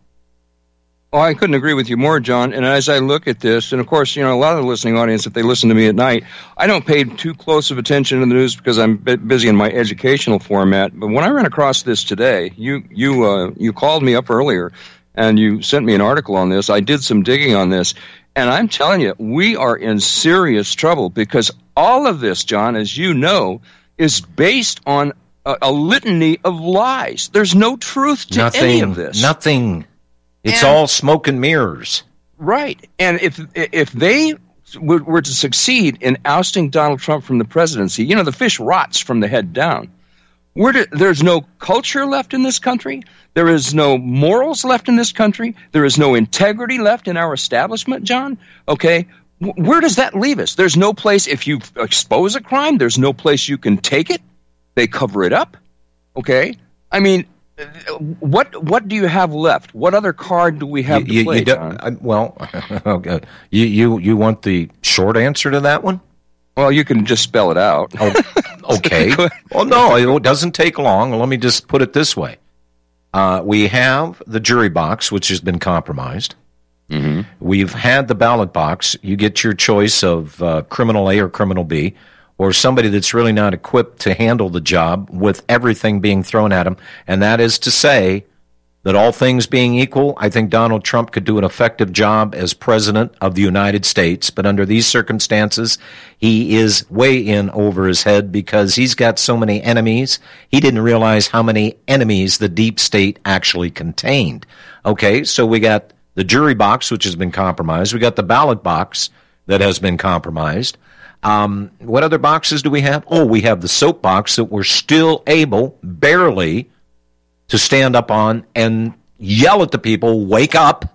Oh, I couldn't agree with you more, John. And as I look at this, and of course, you know, a lot of the listening audience, if they listen to me at night, I don't pay too close of attention to the news because I'm busy in my educational format. But when I ran across this today, you you uh, you called me up earlier, and you sent me an article on this. I did some digging on this, and I'm telling you, we are in serious trouble because all of this, John, as you know, is based on a, a litany of lies. There's no truth to nothing, any of this. Nothing. It's and, all smoke and mirrors. Right. And if if they were, were to succeed in ousting Donald Trump from the presidency, you know, the fish rots from the head down. Where do, there's no culture left in this country. There is no morals left in this country. There is no integrity left in our establishment, John. Okay. Where does that leave us? There's no place, if you expose a crime, there's no place you can take it. They cover it up. Okay. I mean, What what do you have left? What other card do we have you, to play? You do, uh, well, okay. you, you you want the short answer to that one? Well, you can just spell it out. Oh, okay. Well, no, it doesn't take long. Let me just put it this way. Uh, we have the jury box, which has been compromised. Mm-hmm. We've had the ballot box. You get your choice of uh, criminal A or criminal B, or somebody that's really not equipped to handle the job with everything being thrown at him. And that is to say that all things being equal, I think Donald Trump could do an effective job as president of the United States. But under these circumstances, he is way in over his head because he's got so many enemies. He didn't realize how many enemies the deep state actually contained. Okay, so we got the jury box, which has been compromised. We got the ballot box that has been compromised. Um, what other boxes do we have? Oh, we have the soapbox that we're still able, barely, to stand up on and yell at the people, wake up.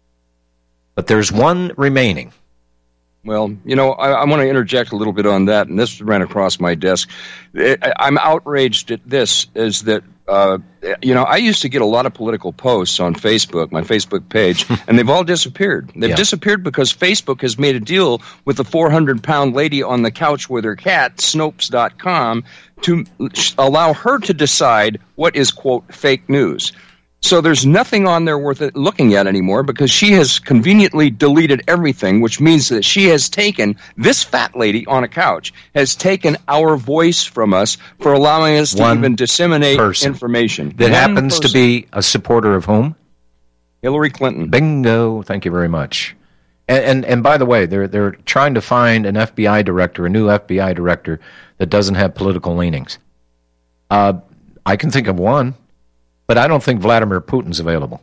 But there's one remaining. Well, you know, I, I want to interject a little bit on that, and this ran across my desk. It, I'm outraged at this, is that, uh, you know, I used to get a lot of political posts on Facebook, my Facebook page, and they've all disappeared. They've yeah. disappeared because Facebook has made a deal with the four hundred pound lady on the couch with her cat, Snopes dot com, to allow her to decide what is, quote, fake news. So there's nothing on there worth it looking at anymore because she has conveniently deleted everything, which means that she has taken, this fat lady on a couch, has taken our voice from us for allowing us to One even disseminate information. That One happens person. to be a supporter of whom? Hillary Clinton. Bingo. Thank you very much. And, and and by the way, they're they're trying to find an F B I director, a new F B I director that doesn't have political leanings. Uh, I can think of one. But I don't think Vladimir Putin's available.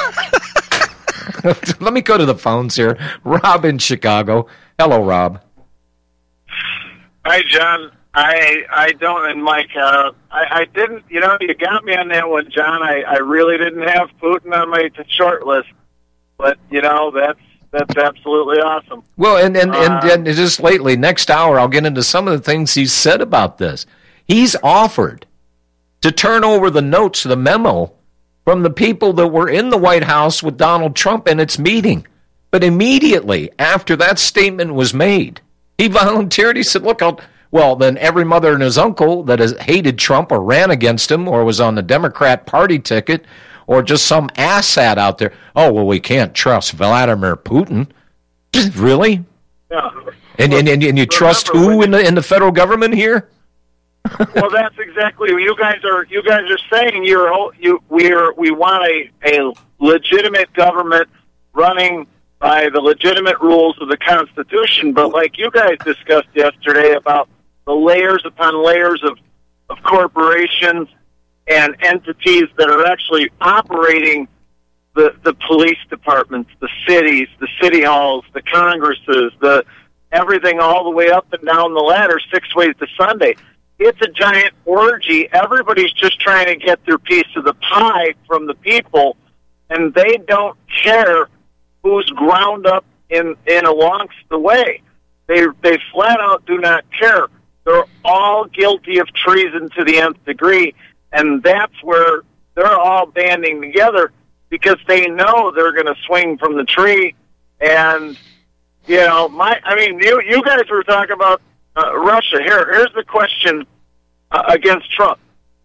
Let me go to the phones here. Rob in Chicago. Hello, Rob. Hi, John. I I don't, and Mike, uh, I, I didn't, you know, you got me on that one, John. I, I really didn't have Putin on my short list. But, you know, that's that's absolutely awesome. Well, and, and, uh, and, and just lately, next hour, I'll get into some of the things he's said about this. He's offered to turn over the notes, the memo, from the people that were in the White House with Donald Trump in its meeting. But immediately after that statement was made, he volunteered. He said, look, I'll, well, then every mother and his uncle that has hated Trump or ran against him or was on the Democrat Party ticket or just some asshat out there, oh, well, we can't trust Vladimir Putin. Really? Yeah. And, and, and, and you trust who in the, in the federal government here? Well, that's exactly what you guys are. You guys are saying you're you we're we want a, a legitimate government running by the legitimate rules of the Constitution. But like you guys discussed yesterday about the layers upon layers of of corporations and entities that are actually operating the the police departments, the cities, the city halls, the Congresses, the everything all the way up and down the ladder, six ways to Sunday. It's a giant orgy. Everybody's just trying to get their piece of the pie from the people, and they don't care who's ground up in, in along the way. They they flat out do not care. They're all guilty of treason to the nth degree, and that's where they're all banding together because they know they're going to swing from the tree. And you know, my I mean, you you guys were talking about Uh, Russia. Here, here's the question uh, against Trump.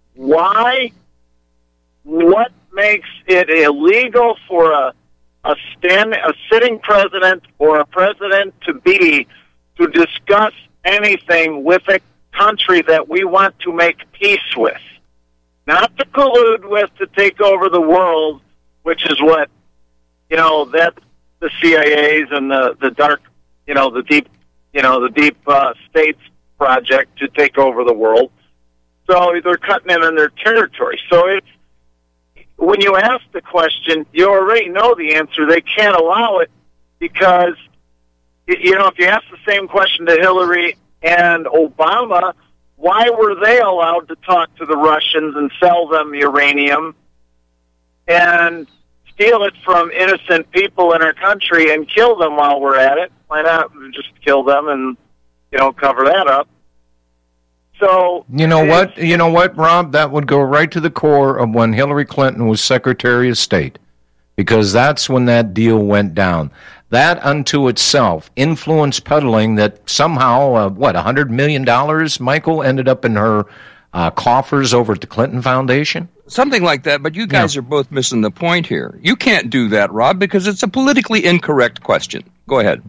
Why? What makes it illegal for a a stand a sitting president or a president to be to discuss anything with a country that we want to make peace with, not to collude with to take over the world, which is what you know that the C I A's and the the dark, you know, the deep. you know, the deep uh, states project to take over the world. So they're cutting in on their territory. So it's, when you ask the question, you already know the answer. They can't allow it because, you know, if you ask the same question to Hillary and Obama, why were they allowed to talk to the Russians and sell them uranium and steal it from innocent people in our country and kill them while we're at it? Why not just kill them and, you know, cover that up? So you know what? You know what, Rob? That would go right to the core of when Hillary Clinton was Secretary of State, because that's when that deal went down. That unto itself influenced peddling that somehow, uh, what, one hundred million dollars, Michael, ended up in her uh, coffers over at the Clinton Foundation? Something like that, but you guys yeah. are both missing the point here. You can't do that, Rob, because it's a politically incorrect question. Go ahead.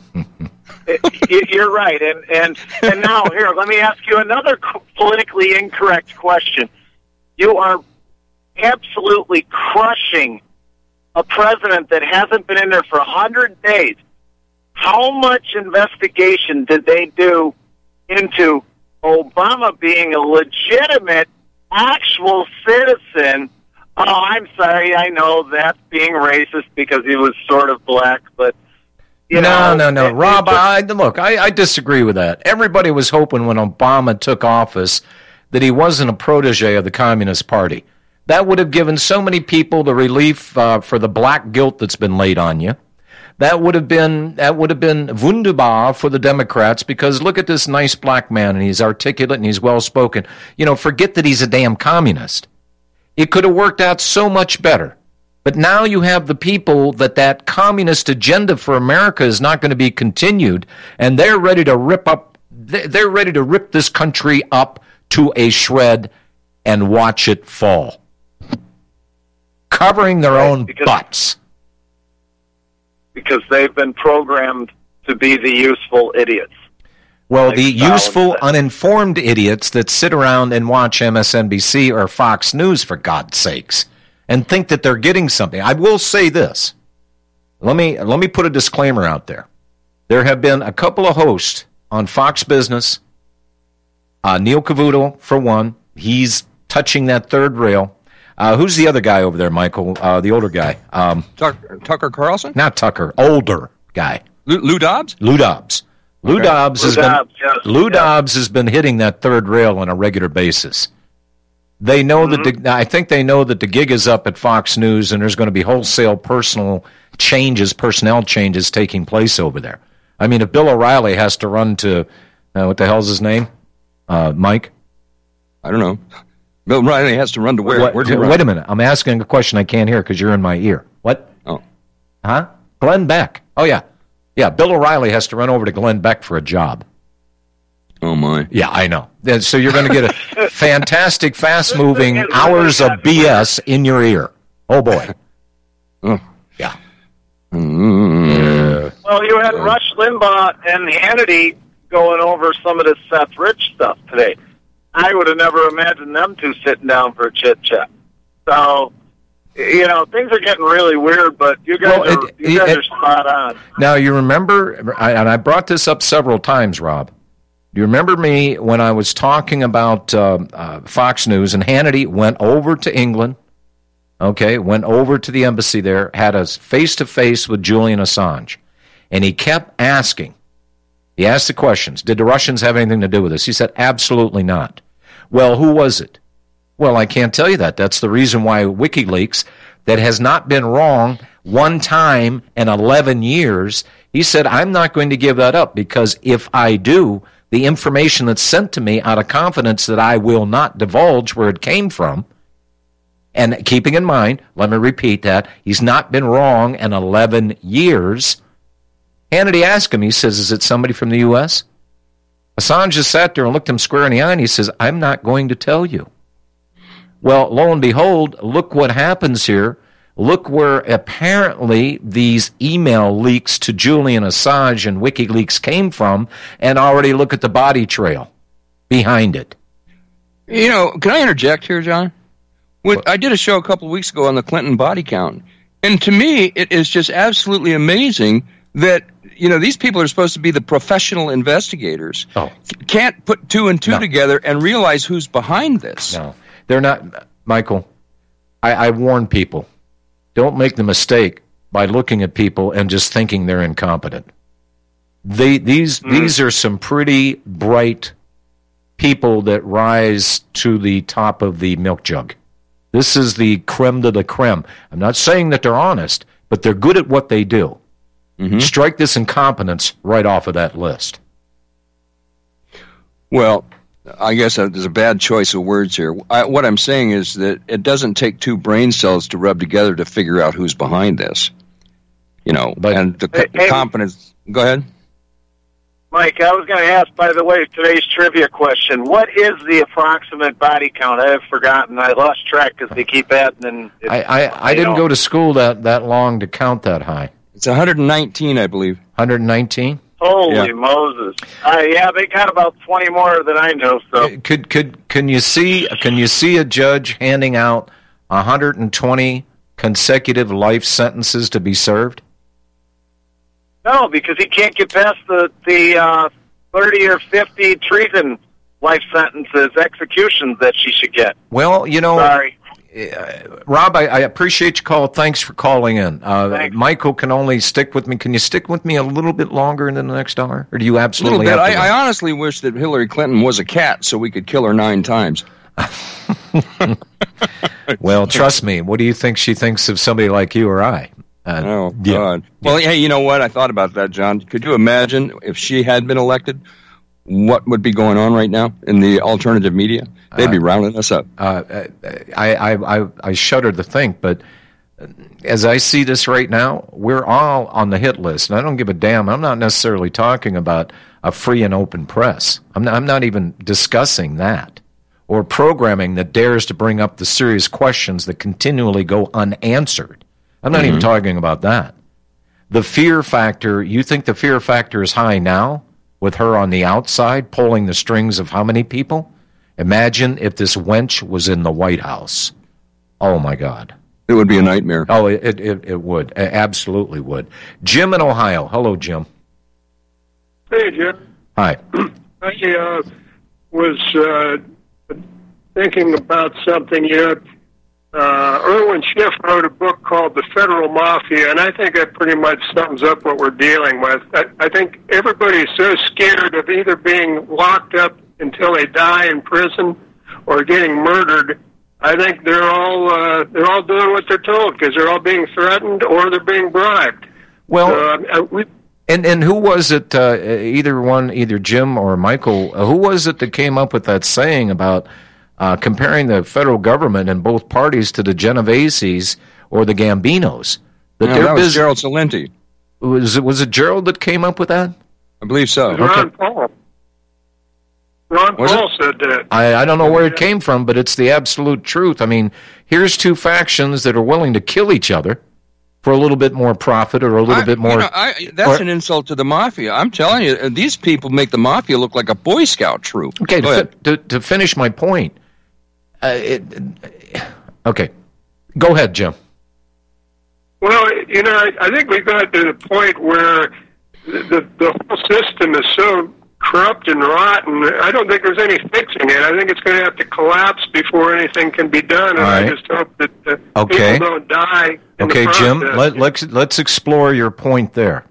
You're right. And, and, and now, here, let me ask you another politically incorrect question. You are absolutely crushing a president that hasn't been in there for one hundred days. How much investigation did they do into Obama being a legitimate, actual citizen? Oh, I'm sorry, I know that's being racist because he was sort of black, but you no, know, no, no, Rob. Just, I, look, I, I disagree with that. Everybody was hoping when Obama took office that he wasn't a protege of the Communist Party. That would have given so many people the relief uh, for the black guilt that's been laid on you. That would have been that would have been wunderbar for the Democrats, because look at this nice black man, and he's articulate and he's well spoken. You know, forget that he's a damn communist. It could have worked out so much better. But now you have the people that that communist agenda for America is not going to be continued, and they're ready to rip up. They're ready to rip this country up to a shred and watch it fall, covering their own because, butts. Because they've been programmed to be the useful idiots. Well, like the useful, uninformed idiots that sit around and watch M S N B C or Fox News, for God's sakes, and think that they're getting something. I will say this. Let me let me put a disclaimer out there. There have been a couple of hosts on Fox Business. Uh, Neil Cavuto, for one. He's touching that third rail. Uh, who's the other guy over there, Michael? Uh, the older guy. Um, Tucker, Tucker Carlson? Not Tucker. Older guy. Lou, Lou Dobbs? Lou Dobbs. Lou okay. Dobbs Lou has Dobbs, been yes. Lou yeah. Dobbs has been hitting that third rail on a regular basis. They know mm-hmm. that the, I think they know that the gig is up at Fox News, and there's going to be wholesale personal changes, personnel changes taking place over there. I mean, if Bill O'Reilly has to run to uh, what the hell's his name, uh, Mike? I don't know. Bill Riley has to run to where? What, Where'd he wait run? a minute. I'm asking a question I can't hear because you're in my ear. What? Oh. Huh? Glenn Beck. Oh, yeah. Yeah, Bill O'Reilly has to run over to Glenn Beck for a job. Oh, my. Yeah, I know. So you're going to get a fantastic, fast-moving hours of B S in your ear. Oh, boy. Oh. Yeah. Mm-hmm. Well, you had Rush Limbaugh and Hannity going over some of this Seth Rich stuff today. I would have never imagined them two sitting down for a chit-chat. So, you know, things are getting really weird, but you guys, Well, are, it- you guys it- are spot on. Now, you remember, I- and I brought this up several times, Rob. Do you remember me when I was talking about uh, uh, Fox News and Hannity went over to England, okay, went over to the embassy there, had a face-to-face with Julian Assange, and he kept asking, he asked the questions, did the Russians have anything to do with this? He said, absolutely not. Well, who was it? Well, I can't tell you that. That's the reason why WikiLeaks, that has not been wrong one time in eleven years, he said, I'm not going to give that up because if I do, the information that's sent to me out of confidence that I will not divulge where it came from, and keeping in mind, let me repeat that, he's not been wrong in eleven years. Hannity asked him, he says, is it somebody from the U S? Assange just sat there and looked him square in the eye, and he says, I'm not going to tell you. Well, lo and behold, look what happens here. Look where apparently these email leaks to Julian Assange and WikiLeaks came from, and already look at the body trail behind it. You know, can I interject here, John? What, I did a show a couple of weeks ago on the Clinton body count, and to me, it is just absolutely amazing that, you know, these people are supposed to be the professional investigators. Oh. Can't put two and two No. together and realize who's behind this. No, they're not. Michael, I, I warn people, don't make the mistake by looking at people and just thinking they're incompetent. They, these, mm. these are some pretty bright people that rise to the top of the milk jug. This is the creme de la creme. I'm not saying that they're honest, but they're good at what they do. Mm-hmm. Strike this incompetence right off of that list. Well, I guess there's a bad choice of words here. I, what I'm saying is that it doesn't take two brain cells to rub together to figure out who's behind this. You know, but, and the, hey, the hey, competence... Go ahead. Mike, I was going to ask, by the way, today's trivia question. What is the approximate body count? I have forgotten. I lost track because they keep adding. And it, I, I, I didn't know. go to school that, that long to count that high. It's one hundred nineteen, I believe. one hundred nineteen? Holy yeah. Moses! Uh, yeah, they got about twenty more than I know. So could could can you see can you see a judge handing out one hundred twenty consecutive life sentences to be served? No, because he can't get past the the uh, thirty or fifty treason life sentences, executions that she should get. Well, you know, sorry. Uh, Rob, I, I appreciate your call. Thanks for calling in. Uh, Michael can only stick with me. Can you stick with me a little bit longer in the next hour? Or do you absolutely a little bit. have to I, I honestly wish that Hillary Clinton was a cat so we could kill her nine times. Well, trust me. What do you think she thinks of somebody like you or I? Uh, oh, God. Yeah. Well, hey, you know what? I thought about that, John. Could you imagine if she had been elected, what would be going on right now in the alternative media? They'd be uh, rounding us up. Uh, I, I, I, I shudder to think, but as I see this right now, we're all on the hit list, and I don't give a damn. I'm not necessarily talking about a free and open press. I'm not, I'm not even discussing that, or programming that dares to bring up the serious questions that continually go unanswered. I'm not mm-hmm. even talking about that. The fear factor, you think the fear factor is high now with her on the outside pulling the strings of how many people? Imagine if this wench was in the White House. Oh, my God. It would be a nightmare. Oh, it it, it would. It absolutely would. Jim in Ohio. Hello, Jim. Hey, Jim. Hi. I uh, was uh, thinking about something. You know, uh, Erwin Schiff wrote a book called The Federal Mafia, and I think that pretty much sums up what we're dealing with. I, I think everybody's so scared of either being locked up until they die in prison or getting murdered. I think they're all uh, they're all doing what they're told because they're all being threatened or they're being bribed. Well, so, uh, we, and and who was it? Uh, either one, either Jim or Michael. Uh, who was it that came up with that saying about uh, comparing the federal government and both parties to the Genoveses or the Gambinos. That, no, that was bus- Gerald Celente. Was it, was it Gerald that came up with that? I believe so. Ron okay. Paul. Ron was Paul it? said that. I, I don't know where it came from, but it's the absolute truth. I mean, here's two factions that are willing to kill each other for a little bit more profit or a little I, bit more... You know, I, that's or, an insult to the mafia. I'm telling you, these people make the mafia look like a Boy Scout troop. Okay, to, fi- to, to finish my point. Uh, it, okay, go ahead, Jim. Well, you know, I, I think we got to the point where the, the whole system is so corrupt and rotten. I don't think there's any fixing it. I think it's going to have to collapse before anything can be done, and right. I just hope that uh, okay. people don't die in Okay, the Jim, process. let, let's, let's explore your point there.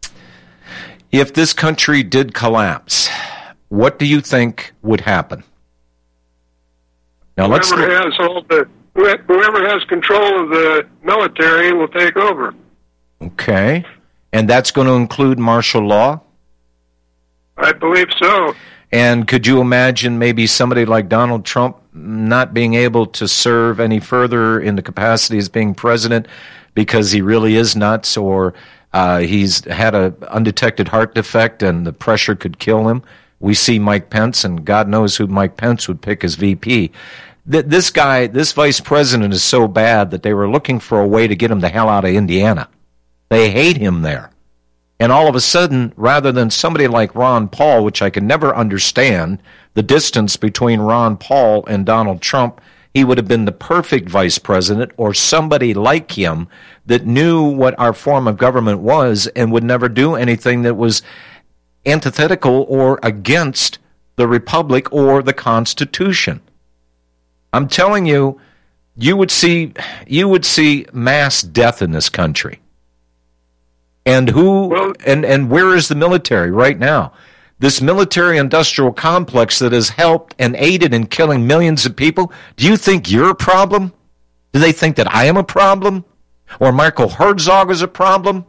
If this country did collapse, what do you think would happen? Now, whoever let's has all the whoever has control of the military will take over. Okay, and that's going to include martial law? I believe so. And could you imagine maybe somebody like Donald Trump not being able to serve any further in the capacity as being president because he really is nuts, or uh, he's had an undetected heart defect and the pressure could kill him? We see Mike Pence, and God knows who Mike Pence would pick as V P. Th- this guy, this vice president is so bad that they were looking for a way to get him the hell out of Indiana. They hate him there. And all of a sudden, rather than somebody like Ron Paul, which I can never understand, the distance between Ron Paul and Donald Trump, he would have been the perfect vice president, or somebody like him that knew what our form of government was and would never do anything that was antithetical or against the Republic or the Constitution. I'm telling you, you would see you would see mass death in this country. And who well, and, and where is the military right now? This military-industrial complex that has helped and aided in killing millions of people, do you think you're a problem? Do they think that I am a problem? Or Michael Herzog is a problem?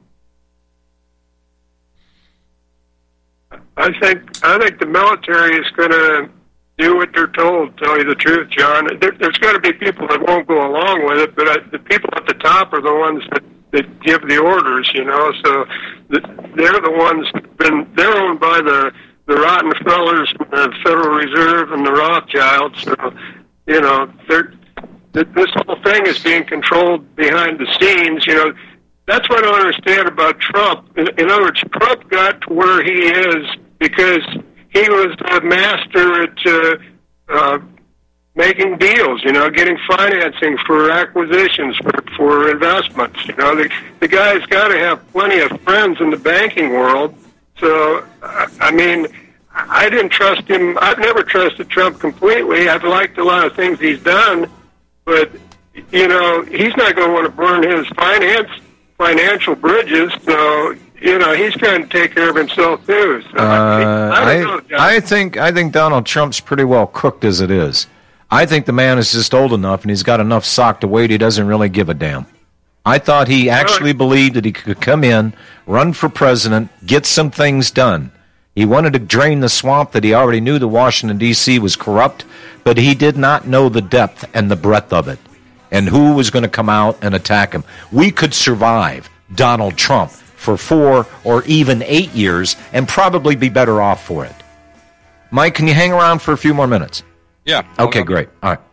I think I think the military is going to do what they're told, to tell you the truth, John. There, there's going to be people that won't go along with it, but I, the people at the top are the ones that, that give the orders, you know. So the, they're the ones that been, they're owned by the, the Rottefellers, the Federal Reserve, and the Rothschilds. So, you know, they're, this whole thing is being controlled behind the scenes, you know. That's what I don't understand about Trump. In, in other words, Trump got to where he is because he was a master at uh, uh, making deals, you know, getting financing for acquisitions, for, for investments. You know, the, the guy's got to have plenty of friends in the banking world. So, I, I mean, I didn't trust him. I've never trusted Trump completely. I've liked a lot of things he's done, but, you know, he's not going to want to burn his finance financial bridges, so you know he's trying to take care of himself too. So, uh, I, I, know, I think I think Donald Trump's pretty well cooked as it is. I think the man is just old enough and he's got enough sock to wait. He doesn't really give a damn. I thought he actually right. believed that he could come in, run for president, get some things done. He wanted to drain the swamp that he already knew the Washington, D C was corrupt, but he did not know the depth and the breadth of it. And who was going to come out and attack him. We could survive Donald Trump for four or even eight years and probably be better off for it. Mike, can you hang around for a few more minutes? Yeah. Okay, great. All right.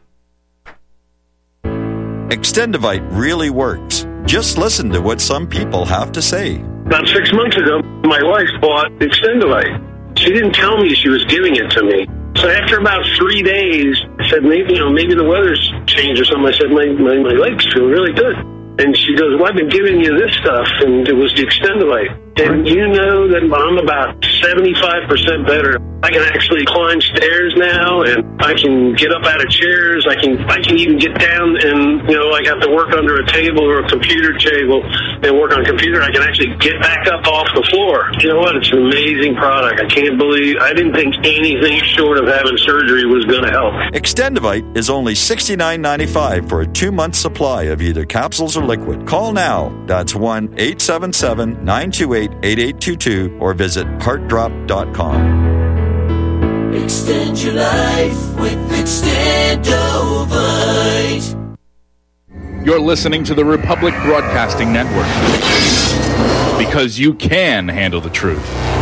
Extendivite really works. Just listen to what some people have to say. About six months ago, my wife bought Extendivite. She didn't tell me she was giving it to me. So after about three days, I said, maybe, you know, maybe the weather's changed or something. I said, my, my, my legs feel really good. And she goes, well, I've been giving you this stuff, and it was the Extendivite. And you know that I'm about seventy-five percent better. I can actually climb stairs now, and I can get up out of chairs. I can I can even get down and, you know, I have to work under a table or a computer table and work on a computer. I can actually get back up off the floor. You know what? It's an amazing product. I can't believe, I didn't think anything short of having surgery was going to help. Extendivite is only sixty-nine ninety-five for a two-month supply of either capsules or liquid. Call now. That's one eight seven seven nine two eight eight eight two two or visit heart drop dot com. Extend your life with Extendovite. You're listening to the Republic Broadcasting Network, because you can handle the truth.